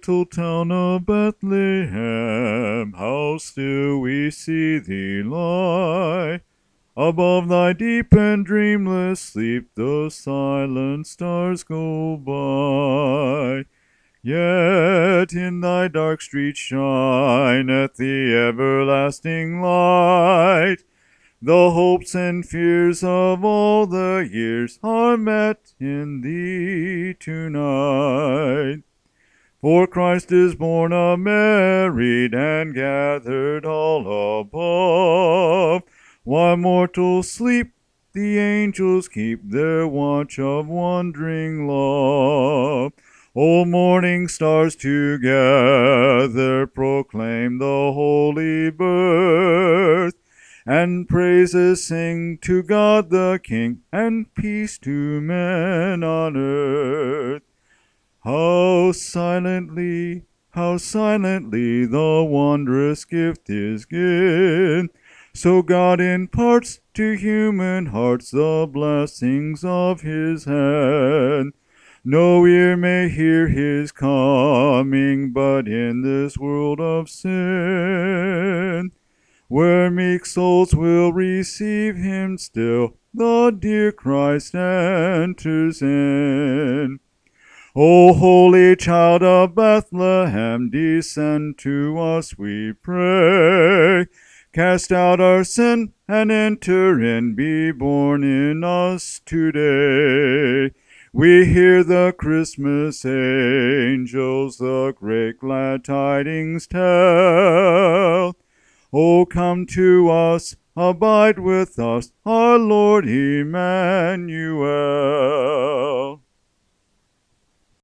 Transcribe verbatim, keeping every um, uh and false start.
little town of Bethlehem, how still we see thee lie. Above thy deep and dreamless sleep the silent stars go by. Yet in thy dark street shineth the everlasting light. The hopes and fears of all the years are met in thee tonight. For Christ is born of Mary and gathered all above. While mortals sleep, the angels keep their watch of wondering love. O morning stars together proclaim the holy birth, and praises sing to God the King, and peace to men on earth. How silently, how silently the wondrous gift is given, so God imparts to human hearts the blessings of his hand. No ear may hear his coming, but in this world of sin, where meek souls will receive him still, the dear Christ enters in. O holy child of Bethlehem, descend to us, we pray. Cast out our sin and enter in, be born in us today. We hear the Christmas angels the great glad tidings tell. O come to us, abide with us, our Lord Emmanuel.